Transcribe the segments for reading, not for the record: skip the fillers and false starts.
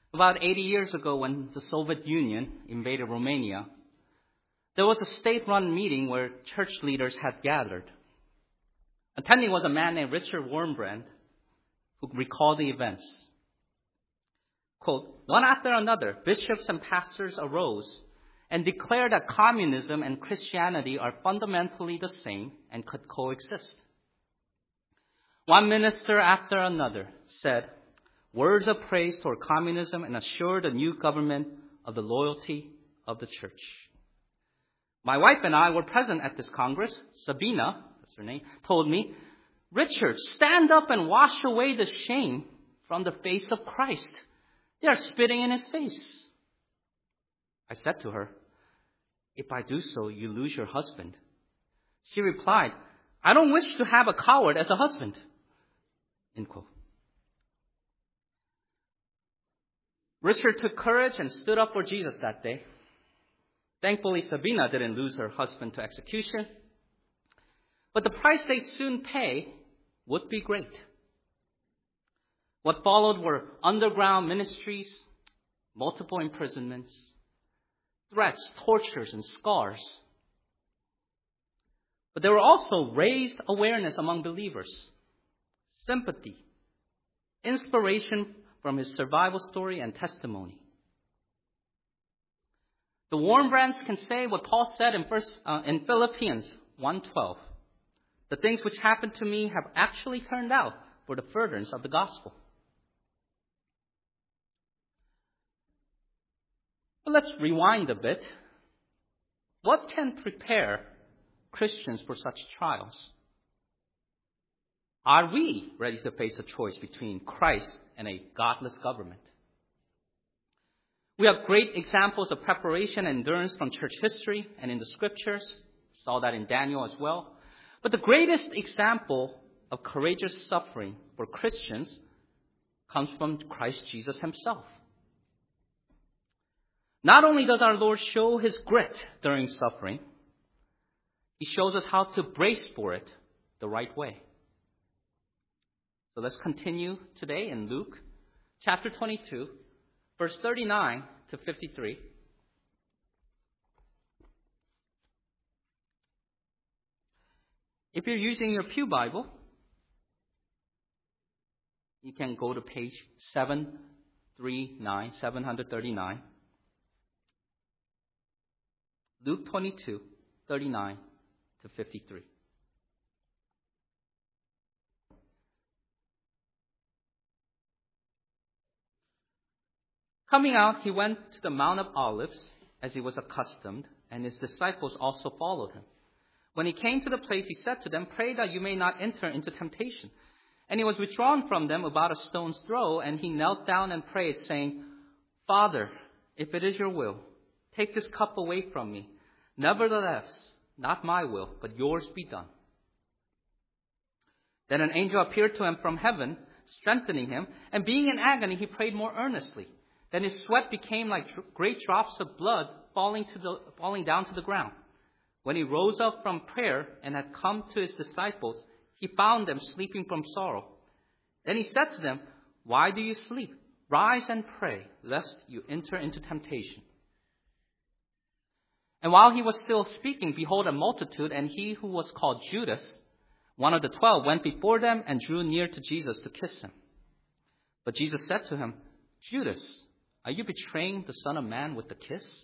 About 80 years ago, when the Soviet Union invaded Romania, there was a state-run meeting where church leaders had gathered. Attending was a man named Richard Wurmbrand, who recalled the events. Quote, "One after another, bishops and pastors arose and declared that communism and Christianity are fundamentally the same and could coexist. One minister after another said words of praise toward communism and assured the new government of the loyalty of the church. My wife and I were present at this Congress. Sabina, that's her name, told me, 'Richard, stand up and wash away the shame from the face of Christ. They are spitting in his face.' I said to her, 'If I do so, you lose your husband.' She replied, 'I don't wish to have a coward as a husband.'" End quote. Richard took courage and stood up for Jesus that day. Thankfully, Sabina didn't lose her husband to execution. But the price they'd soon pay would be great. What followed were underground ministries, multiple imprisonments, threats, tortures, and scars. But there were also raised awareness among believers, sympathy, inspiration from his survival story and testimony. The Wurmbrands can say what Paul said in Philippians 1:12. "The things which happened to me have actually turned out for the furtherance of the gospel." But let's rewind a bit. What can prepare Christians for such trials? Are we ready to face a choice between Christ and a godless government? We have great examples of preparation and endurance from church history and in the scriptures. We saw that in Daniel as well. But the greatest example of courageous suffering for Christians comes from Christ Jesus himself. Not only does our Lord show his grit during suffering, he shows us how to brace for it the right way. So let's continue today in Luke chapter 22, verse 39 to 53. If you're using your Pew Bible, you can go to page 739. Luke 22, 39 to 53. Coming out, he went to the Mount of Olives, as he was accustomed, and his disciples also followed him. When he came to the place, he said to them, "Pray that you may not enter into temptation." And he was withdrawn from them about a stone's throw, and he knelt down and prayed, saying, "Father, if it is your will, take this cup away from me. Nevertheless, not my will, but yours be done." Then an angel appeared to him from heaven, strengthening him, and being in agony, he prayed more earnestly. Then his sweat became like great drops of blood falling down to the ground. When he rose up from prayer and had come to his disciples, he found them sleeping from sorrow. Then he said to them, "Why do you sleep? Rise and pray, lest you enter into temptation." And while he was still speaking, behold, a multitude, and he who was called Judas, one of the 12, went before them and drew near to Jesus to kiss him. But Jesus said to him, "Judas, are you betraying the Son of Man with a kiss?"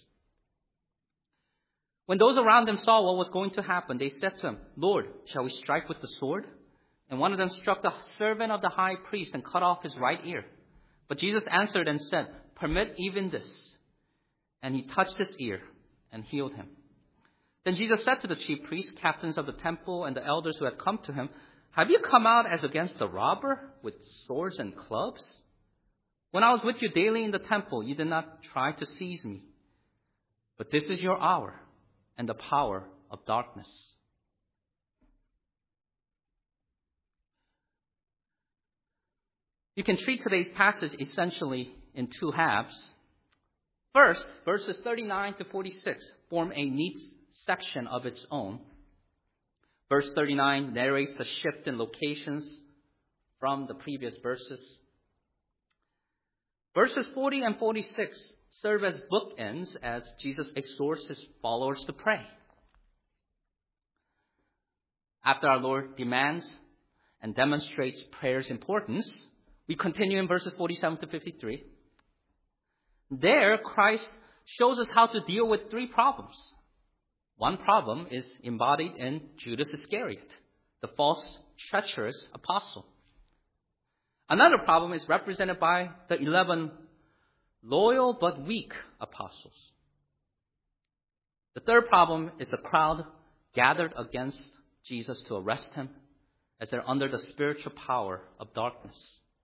When those around them saw what was going to happen, they said to him, "Lord, shall we strike with the sword?" And one of them struck the servant of the high priest and cut off his right ear. But Jesus answered and said, "Permit even this." And he touched his ear and healed him. Then Jesus said to the chief priests, captains of the temple, and the elders who had come to him, "Have you come out as against a robber with swords and clubs? When I was with you daily in the temple, you did not try to seize me. But this is your hour and the power of darkness." You can treat today's passage essentially in two halves. First, verses 39 to 46 form a neat section of its own. Verse 39 narrates the shift in locations from the previous verses. Verses 40 and 46 serve as bookends as Jesus exhorts his followers to pray. After our Lord demands and demonstrates prayer's importance, we continue in verses 47 to 53. There, Christ shows us how to deal with three problems. One problem is embodied in Judas Iscariot, the false, treacherous apostle. Another problem is represented by the 11 loyal but weak apostles. The third problem is the crowd gathered against Jesus to arrest him as they're under the spiritual power of darkness.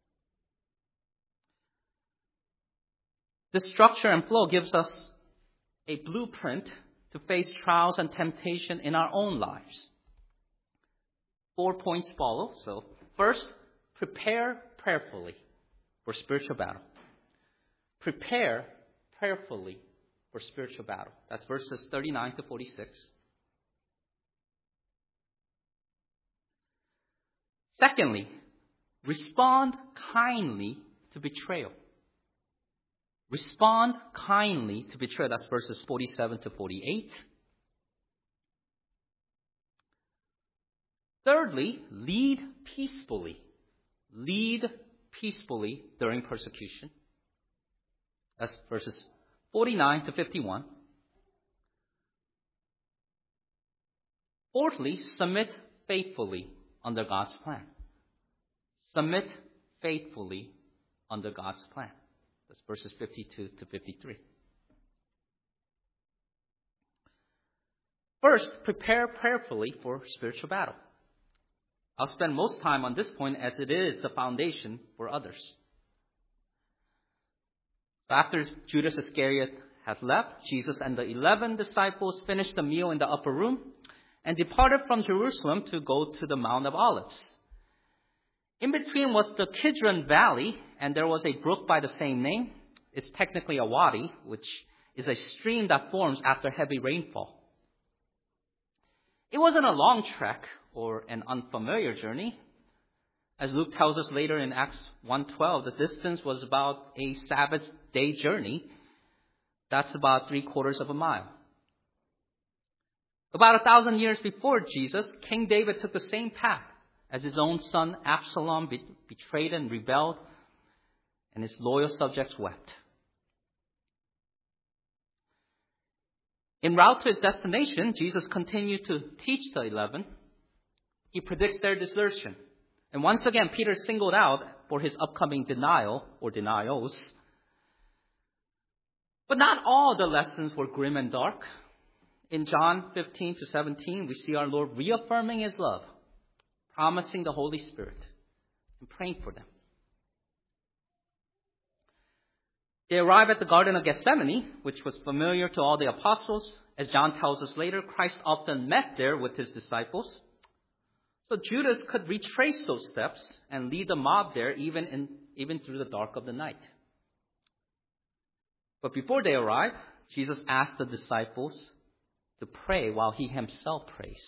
This structure and flow gives us a blueprint to face trials and temptation in our own lives. 4 points follow. So, first, prepare prayerfully for spiritual battle. Prepare prayerfully for spiritual battle. That's verses 39 to 46. Secondly, respond kindly to betrayal. Respond kindly to betrayal. That's verses 47 to 48. Thirdly, lead peacefully. Lead peacefully during persecution. That's verses 49 to 51. Fourthly, submit faithfully under God's plan. Submit faithfully under God's plan. That's verses 52 to 53. First, prepare prayerfully for spiritual battle. I'll spend most time on this point as it is the foundation for others. After Judas Iscariot had left, Jesus and the 11 disciples finished the meal in the upper room and departed from Jerusalem to go to the Mount of Olives. In between was the Kidron Valley, and there was a brook by the same name. It's technically a wadi, which is a stream that forms after heavy rainfall. It wasn't a long trek or an unfamiliar journey. As Luke tells us later in Acts 1:12, the distance was about a Sabbath day journey. That's about 3/4 of a mile. About 1,000 years before Jesus, King David took the same path as his own son Absalom betrayed and rebelled, and his loyal subjects wept. En route to his destination, Jesus continued to teach the 11. He predicts their desertion. And once again, Peter is singled out for his upcoming denial or denials. But not all the lessons were grim and dark. In John 15 to 17, we see our Lord reaffirming his love, promising the Holy Spirit, and praying for them. They arrive at the Garden of Gethsemane, which was familiar to all the apostles. As John tells us later, Christ often met there with his disciples. So Judas could retrace those steps and lead the mob there even through the dark of the night. But before they arrive, Jesus asked the disciples to pray while he himself prays.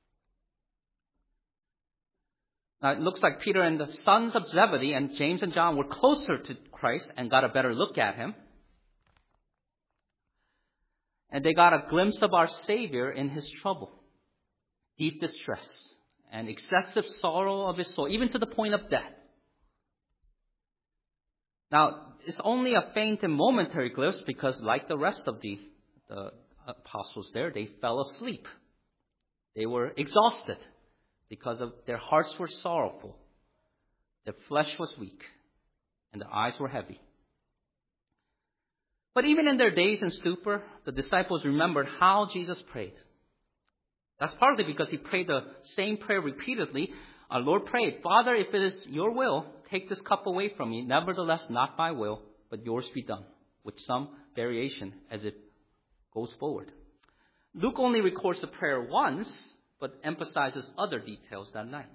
Now it looks like Peter and the sons of Zebedee and James and John were closer to Christ and got a better look at him. And they got a glimpse of our Savior in his trouble, deep distress, and excessive sorrow of his soul, even to the point of death. Now, it's only a faint and momentary glimpse because, like the rest of the apostles there, they fell asleep. They were exhausted because of their hearts were sorrowful, their flesh was weak, and their eyes were heavy. But even in their daze and stupor, the disciples remembered how Jesus prayed. That's partly because he prayed the same prayer repeatedly. Our Lord prayed, "Father, if it is your will, take this cup away from me. Nevertheless, not my will, but yours be done," with some variation as it goes forward. Luke only records the prayer once, but emphasizes other details that night.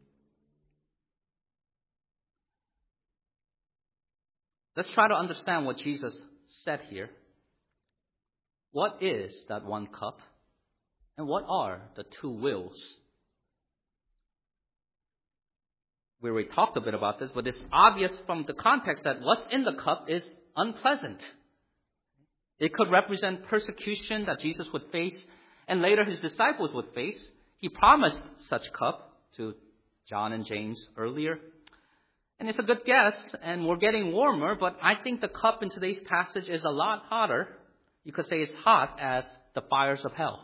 Let's try to understand what Jesus said here. What is that one cup? And what are the two wills? We already talked a bit about this, but it's obvious from the context that what's in the cup is unpleasant. It could represent persecution that Jesus would face and later his disciples would face. He promised such cup to John and James earlier. And it's a good guess, and we're getting warmer, but I think the cup in today's passage is a lot hotter. You could say it's hot as the fires of hell.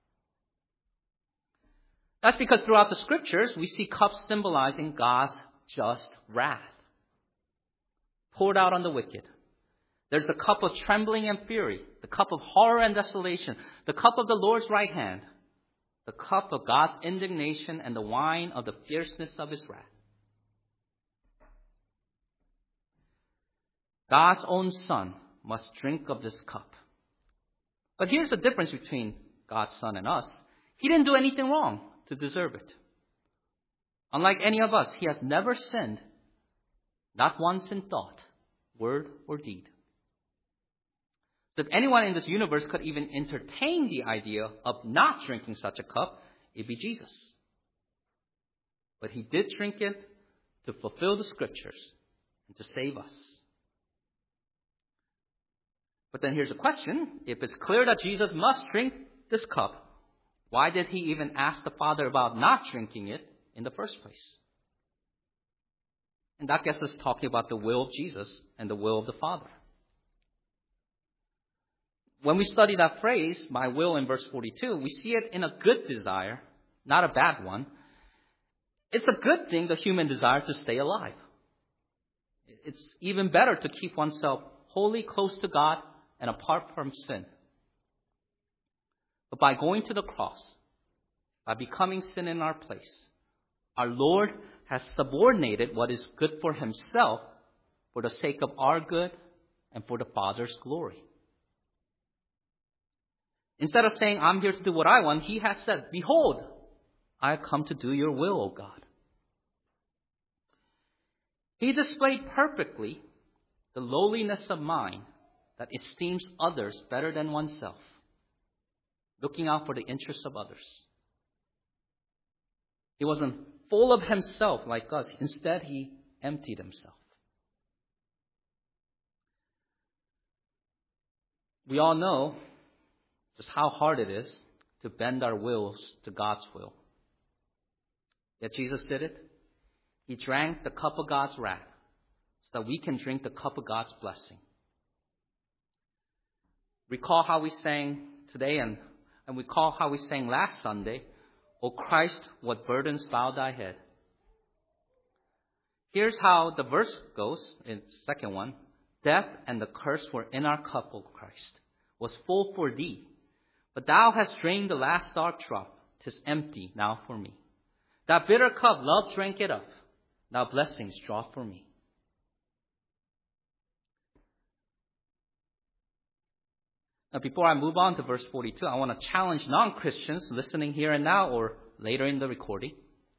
That's because throughout the scriptures, we see cups symbolizing God's just wrath poured out on the wicked. There's the cup of trembling and fury, the cup of horror and desolation, the cup of the Lord's right hand, the cup of God's indignation, and the wine of the fierceness of his wrath. God's own Son must drink of this cup. But here's the difference between God's Son and us. He didn't do anything wrong to deserve it. Unlike any of us, he has never sinned, not once in thought, word, or deed. So if anyone in this universe could even entertain the idea of not drinking such a cup, it'd be Jesus. But he did drink it to fulfill the scriptures and to save us. But then here's a question. If it's clear that Jesus must drink this cup, why did he even ask the Father about not drinking it in the first place? And that gets us talking about the will of Jesus and the will of the Father. When we study that phrase, my will, in verse 42, we see it in a good desire, not a bad one. It's a good thing, the human desire to stay alive. It's even better to keep oneself wholly close to God and apart from sin. But by going to the cross, by becoming sin in our place, our Lord has subordinated what is good for himself for the sake of our good and for the Father's glory. Instead of saying, I'm here to do what I want, he has said, behold, I have come to do your will, O God. He displayed perfectly the lowliness of mind that esteems others better than oneself, looking out for the interests of others. He wasn't full of himself like us. Instead, he emptied himself. We all know just how hard it is to bend our wills to God's will. Yet Jesus did it. He drank the cup of God's wrath so that we can drink the cup of God's blessing. Recall how we sang today and recall how we sang last Sunday, O Christ, what burdens bow thy head. Here's how the verse goes in the second one. Death and the curse were in our cup, O Christ, was full for thee. But thou hast drained the last dark drop. 'Tis empty now for me. That bitter cup, love drank it up. Now blessings draw for me. Now, before I move on to verse 42, I want to challenge non-Christians listening here and now or later in the recording.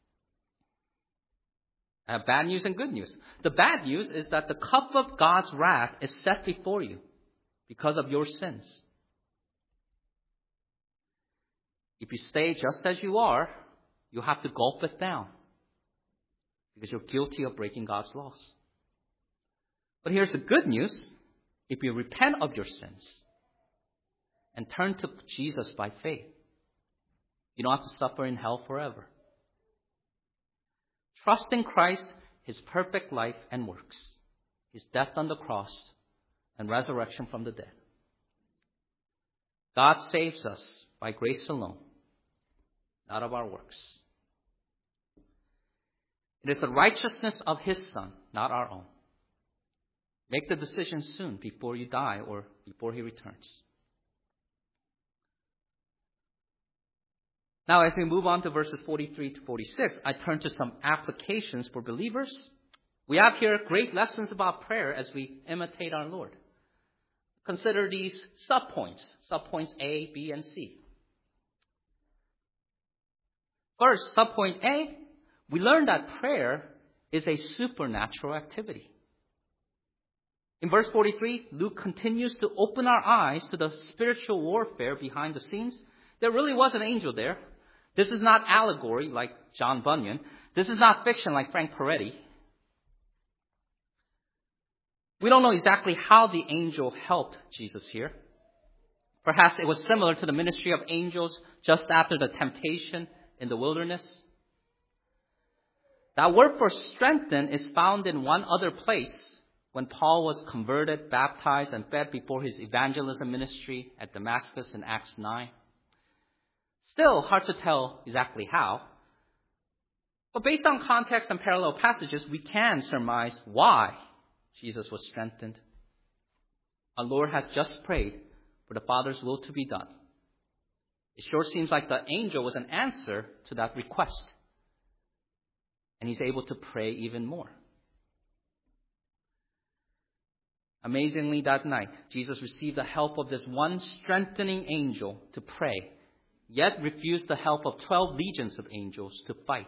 I have bad news and good news. The bad news is that the cup of God's wrath is set before you because of your sins. If you stay just as you are, you have to gulp it down because you're guilty of breaking God's laws. But here's the good news. If you repent of your sins and turn to Jesus by faith, you don't have to suffer in hell forever. Trust in Christ, his perfect life and works, his death on the cross and resurrection from the dead. God saves us by grace alone, not of our works. It is the righteousness of his Son, not our own. Make the decision soon before you die or before he returns. Now, as we move on to verses 43 to 46, I turn to some applications for believers. We have here great lessons about prayer as we imitate our Lord. Consider these subpoints A, B, and C. First, subpoint A, we learn that prayer is a supernatural activity. In verse 43, Luke continues to open our eyes to the spiritual warfare behind the scenes. There really was an angel there. This is not allegory like John Bunyan. This is not fiction like Frank Peretti. We don't know exactly how the angel helped Jesus here. Perhaps it was similar to the ministry of angels just after the temptation in the wilderness. That word for strengthen is found in one other place when Paul was converted, baptized, and fed before his evangelism ministry at Damascus in Acts 9. Still hard to tell exactly how. But based on context and parallel passages, we can surmise why Jesus was strengthened. Our Lord has just prayed for the Father's will to be done. It sure seems like the angel was an answer to that request. And he's able to pray even more. Amazingly, that night, Jesus received the help of this one strengthening angel to pray, yet refused the help of 12 legions of angels to fight.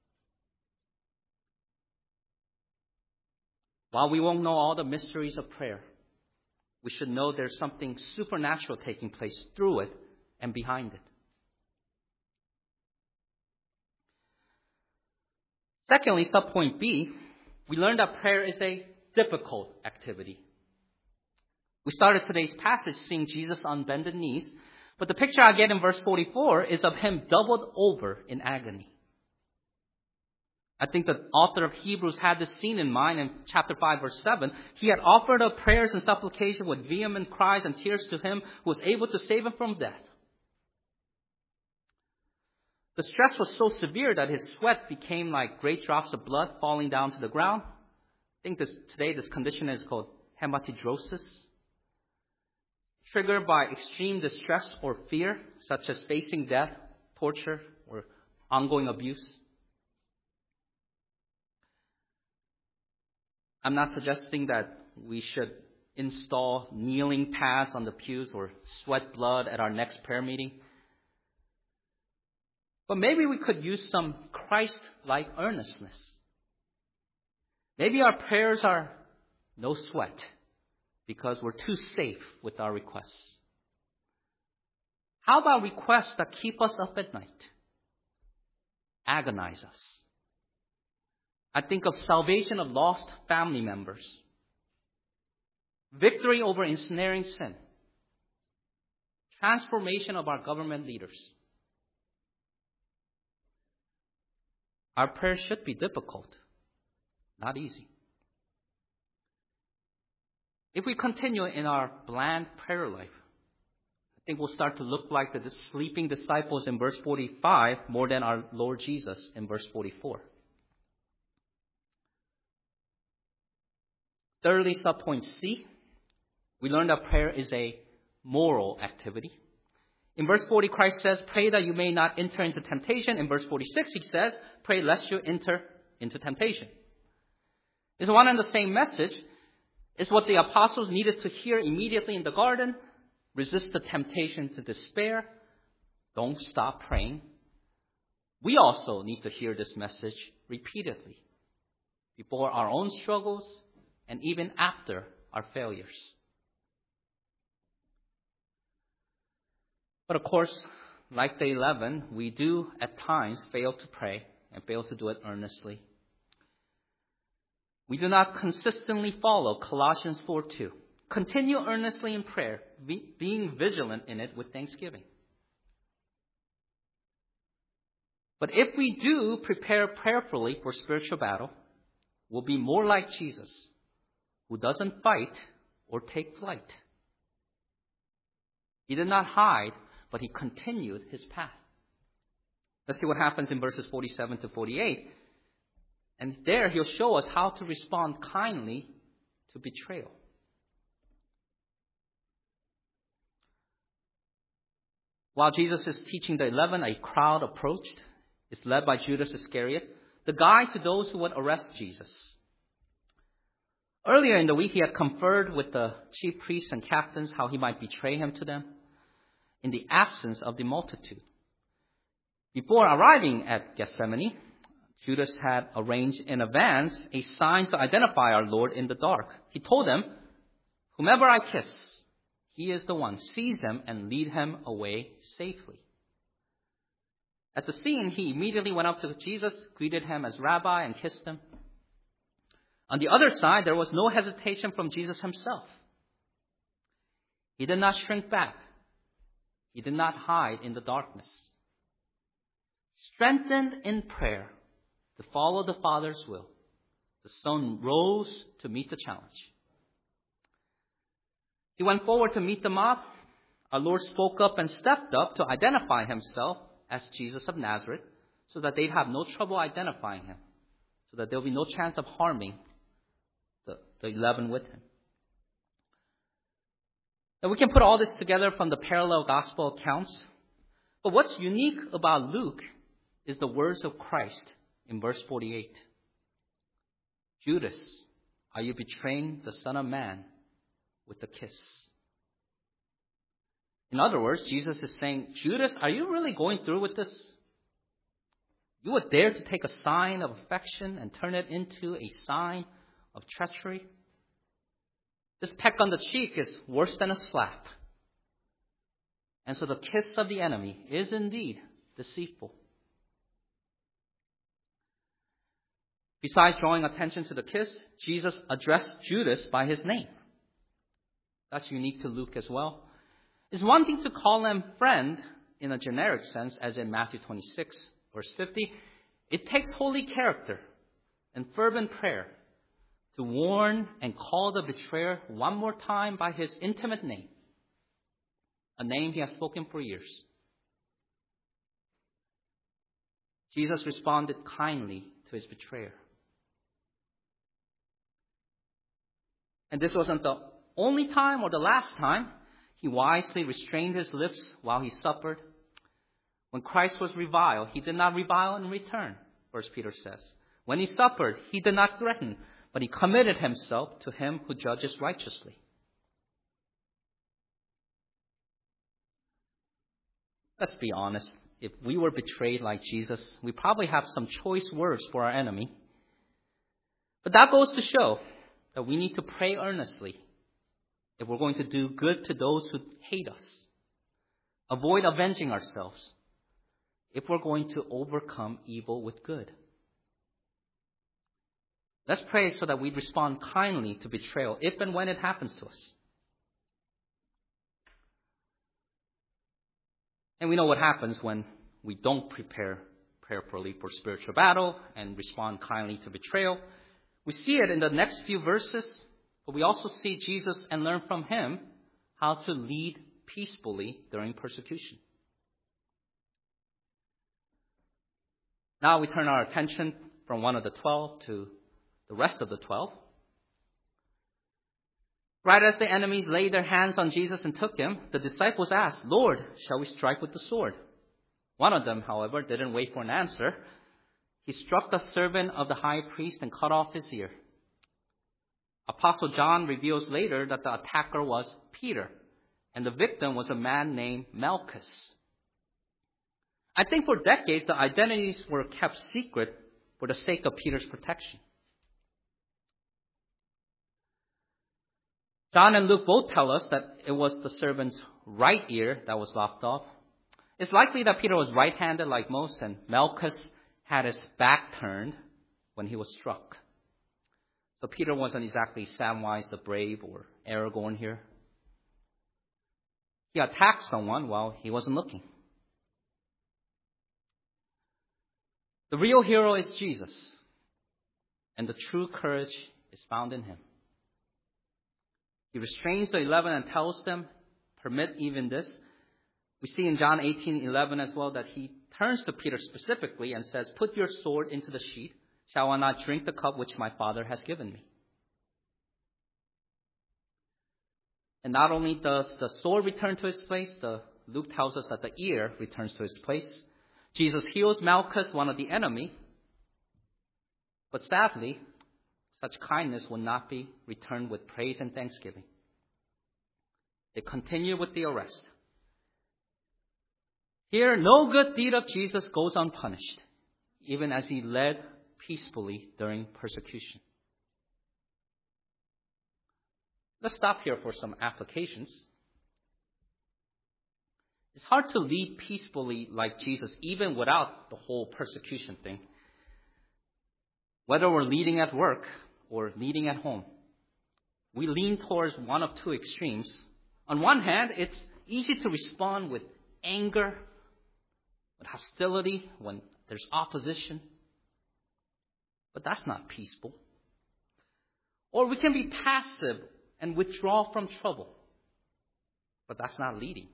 While we won't know all the mysteries of prayer, we should know there's something supernatural taking place through it and behind it. Secondly, subpoint B, we learned that prayer is a difficult activity. We started today's passage seeing Jesus on bended knees, but the picture I get in verse 44 is of him doubled over in agony. I think the author of Hebrews had this scene in mind in chapter 5, verse 7. He had offered up prayers and supplication with vehement cries and tears to him who was able to save him from death. The stress was so severe that his sweat became like great drops of blood falling down to the ground. I think today this condition is called hematidrosis. Triggered by extreme distress or fear, such as facing death, torture, or ongoing abuse. I'm not suggesting that we should install kneeling pads on the pews or sweat blood at our next prayer meeting. But maybe we could use some Christ-like earnestness. Maybe our prayers are no sweat because we're too safe with our requests. How about requests that keep us up at night? Agonize us. I think of salvation of lost family members. Victory over ensnaring sin. Transformation of our government leaders. Our prayers should be difficult, not easy. If we continue in our bland prayer life, I think we'll start to look like the sleeping disciples in verse 45 more than our Lord Jesus in verse 44. Thirdly, subpoint C, we learned that prayer is a moral activity. In verse 40, Christ says, pray that you may not enter into temptation. In verse 46, he says, pray lest you enter into temptation. It's one and the same message. It's what the apostles needed to hear immediately in the garden. Resist the temptation to despair. Don't stop praying. We also need to hear this message repeatedly before our own struggles and even after our failures. But of course, like the 11, we do at times fail to pray and fail to do it earnestly. We do not consistently follow Colossians 4:2. Continue earnestly in prayer, being vigilant in it with thanksgiving. But if we do prepare prayerfully for spiritual battle, we'll be more like Jesus, who doesn't fight or take flight. He did not hide, but he continued his path. Let's see what happens in verses 47 to 48. And there he'll show us how to respond kindly to betrayal. While Jesus is teaching the 11, a crowd approached. It's led by Judas Iscariot, the guide to those who would arrest Jesus. Earlier in the week, he had conferred with the chief priests and captains how he might betray him to them in the absence of the multitude. Before arriving at Gethsemane, Judas had arranged in advance a sign to identify our Lord in the dark. He told them, whomever I kiss, he is the one. Seize him and lead him away safely. At the scene, he immediately went up to Jesus, greeted him as rabbi, and kissed him. On the other side, there was no hesitation from Jesus himself. He did not shrink back. He did not hide in the darkness. Strengthened in prayer to follow the Father's will, the Son rose to meet the challenge. He went forward to meet the mob. Our Lord spoke up and stepped up to identify himself as Jesus of Nazareth so that they'd have no trouble identifying him, so that there'll be no chance of harming the 11 with him. Now we can put all this together from the parallel gospel accounts, but what's unique about Luke is the words of Christ in verse 48. Judas, are you betraying the Son of Man with a kiss? In other words, Jesus is saying, Judas, are you really going through with this? You would dare to take a sign of affection and turn it into a sign of treachery? This peck on the cheek is worse than a slap. And so the kiss of the enemy is indeed deceitful. Besides drawing attention to the kiss, Jesus addressed Judas by his name. That's unique to Luke as well. It's one thing to call him friend in a generic sense, as in Matthew 26, verse 50. It takes holy character and fervent prayer to warn and call the betrayer one more time by his intimate name, a name he has spoken for years. Jesus responded kindly to his betrayer. And this wasn't the only time or the last time. He wisely restrained his lips while he suffered. When Christ was reviled, he did not revile in return, 1 Peter says. When he suffered, he did not threaten, but he committed himself to him who judges righteously. Let's be honest. If we were betrayed like Jesus, we probably have some choice words for our enemy. But that goes to show that we need to pray earnestly if we're going to do good to those who hate us. Avoid avenging ourselves if we're going to overcome evil with good. Let's pray so that we respond kindly to betrayal if and when it happens to us. And we know what happens when we don't prepare prayerfully for spiritual battle and respond kindly to betrayal. We see it in the next few verses, but we also see Jesus and learn from him how to lead peacefully during persecution. Now we turn our attention from one of the 12 to the rest of the 12. Right as the enemies laid their hands on Jesus and took him, the disciples asked, Lord, shall we strike with the sword? One of them, however, didn't wait for an answer. He struck the servant of the high priest and cut off his ear. Apostle John reveals later that the attacker was Peter, and the victim was a man named Malchus. I think for decades the identities were kept secret for the sake of Peter's protection. John and Luke both tell us that it was the servant's right ear that was lopped off. It's likely that Peter was right-handed like most, and Malchus had his back turned when he was struck. So Peter wasn't exactly Samwise the Brave or Aragorn here. He attacked someone while he wasn't looking. The real hero is Jesus, and the true courage is found in him. He restrains the 11 and tells them, permit even this. We see in John 18:11 as well that he turns to Peter specifically and says, put your sword into the sheath. Shall I not drink the cup which my Father has given me? And not only does the sword return to his place, Luke tells us that the ear returns to his place. Jesus heals Malchus, one of the enemy. But sadly, such kindness will not be returned with praise and thanksgiving. They continue with the arrest. Here, no good deed of Jesus goes unpunished, even as he led peacefully during persecution. Let's stop here for some applications. It's hard to lead peacefully like Jesus, even without the whole persecution thing. Whether we're leading at work or leading at home, we lean towards one of two extremes. On one hand, it's easy to respond with anger, with hostility, when there's opposition. But that's not peaceful. Or we can be passive and withdraw from trouble. But that's not leading.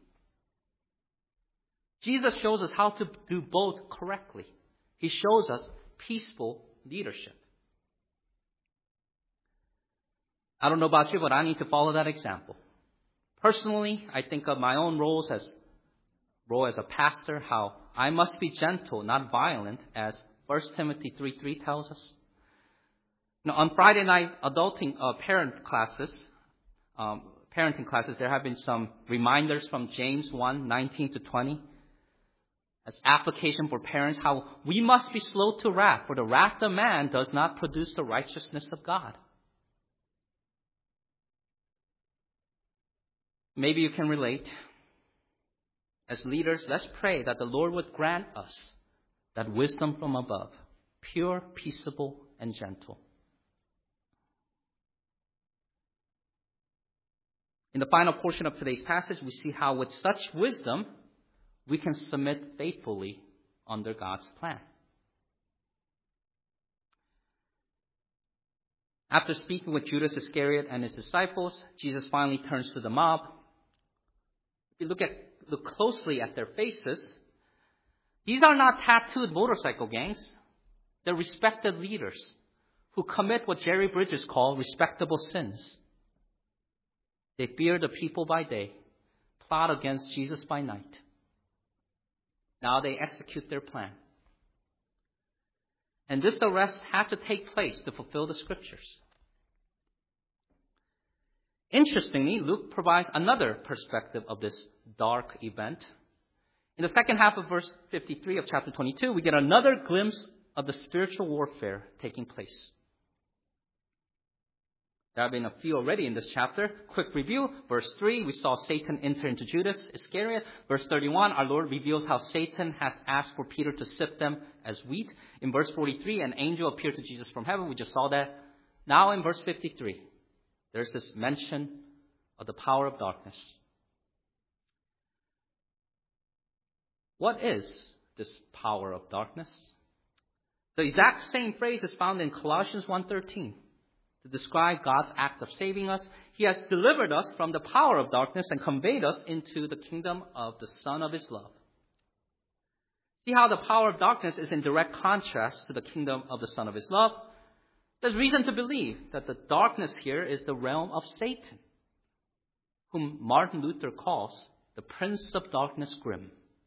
Jesus shows us how to do both correctly. He shows us peaceful leadership. I don't know about you, but I need to follow that example. Personally, I think of my own role as a pastor, how I must be gentle, not violent, as 1 Timothy 3:3 tells us. Now, on Friday night parenting classes, there have been some reminders from James 1:19-20 as application for parents, how we must be slow to wrath, for the wrath of man does not produce the righteousness of God. Maybe you can relate. As leaders, let's pray that the Lord would grant us that wisdom from above, pure, peaceable, and gentle. In the final portion of today's passage, we see how with such wisdom, we can submit faithfully under God's plan. After speaking with Judas Iscariot and his disciples, Jesus finally turns to the mob. If you look closely at their faces, these are not tattooed motorcycle gangs. They're respected leaders who commit what Jerry Bridges called respectable sins. They fear the people by day, plot against Jesus by night. Now they execute their plan. And this arrest had to take place to fulfill the scriptures. Interestingly, Luke provides another perspective of this dark event. In the second half of verse 53 of chapter 22, we get another glimpse of the spiritual warfare taking place. There have been a few already in this chapter. Quick review. Verse 3, we saw Satan enter into Judas Iscariot. Verse 31, our Lord reveals how Satan has asked for Peter to sift them as wheat. In verse 43, an angel appeared to Jesus from heaven. We just saw that. Now in verse 53, there's this mention of the power of darkness. What is this power of darkness? The exact same phrase is found in Colossians 1:13. To describe God's act of saving us, He has delivered us from the power of darkness and conveyed us into the kingdom of the Son of His love. See how the power of darkness is in direct contrast to the kingdom of the Son of His love? There's reason to believe that the darkness here is the realm of Satan, whom Martin Luther calls the Prince of Darkness Grim.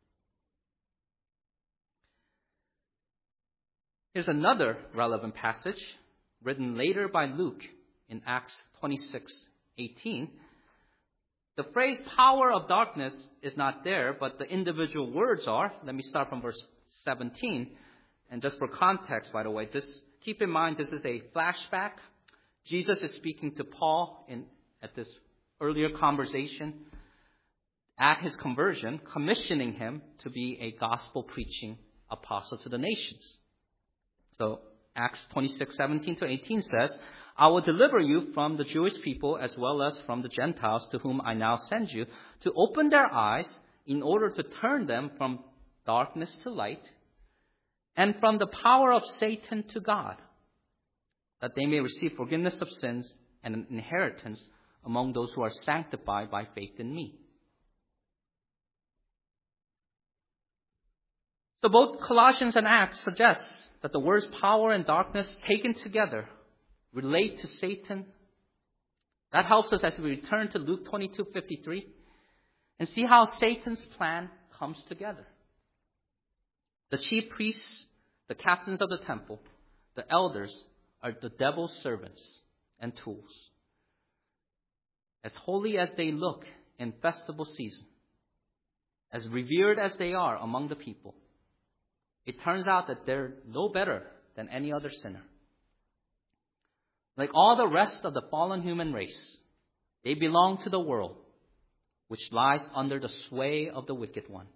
Here's another relevant passage written later by Luke in Acts 26:18. The phrase power of darkness is not there, but the individual words are. Let me start from verse 17. And just for context, by the way, keep in mind this is a flashback. Jesus is speaking to Paul at this earlier conversation at his conversion, commissioning him to be a gospel-preaching apostle to the nations. So Acts 26:17-18 says, I will deliver you from the Jewish people as well as from the Gentiles to whom I now send you, to open their eyes in order to turn them from darkness to light and from the power of Satan to God, that they may receive forgiveness of sins and an inheritance among those who are sanctified by faith in me. So both Colossians and Acts suggest that the words power and darkness taken together relate to Satan. That helps us as we return to Luke 22:53 and see how Satan's plan comes together. The chief priests, the captains of the temple, the elders are the devil's servants and tools. As holy as they look in festival season, as revered as they are among the people, it turns out that they're no better than any other sinner. Like all the rest of the fallen human race, they belong to the world, which lies under the sway of the wicked one.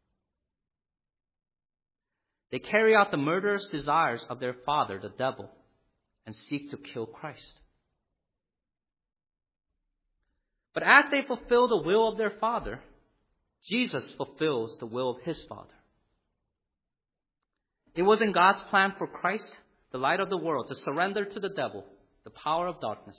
They carry out the murderous desires of their father, the devil, and seek to kill Christ. But as they fulfill the will of their father, Jesus fulfills the will of his Father. It was in God's plan for Christ, the light of the world, to surrender to the devil, the power of darkness.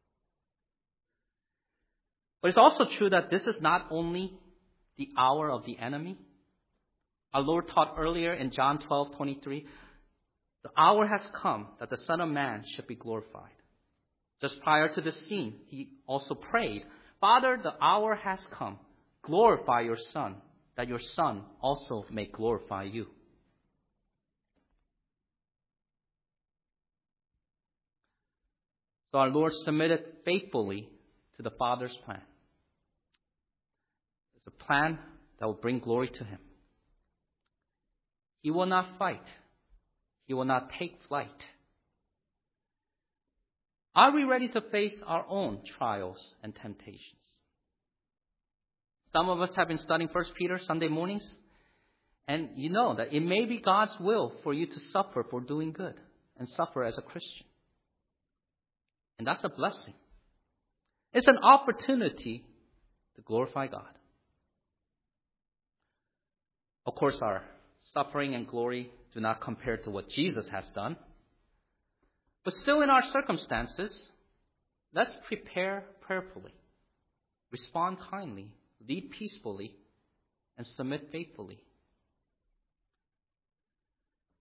But it's also true that this is not only the hour of the enemy. Our Lord taught earlier in John 12:23, the hour has come that the Son of Man should be glorified. Just prior to this scene, he also prayed, Father, the hour has come. Glorify your Son, that your Son also may glorify you. So our Lord submitted faithfully to the Father's plan. It's a plan that will bring glory to him. He will not fight. He will not take flight. Are we ready to face our own trials and temptations? Some of us have been studying 1 Peter Sunday mornings, and you know that it may be God's will for you to suffer for doing good and suffer as a Christian. And that's a blessing. It's an opportunity to glorify God. Of course, our suffering and glory do not compare to what Jesus has done. But still in our circumstances, let's prepare prayerfully, respond kindly, lead peacefully, and submit faithfully